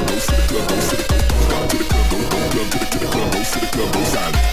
to the club, go to the club, go to the club, go to the club, go to the club, go to the club, go silent.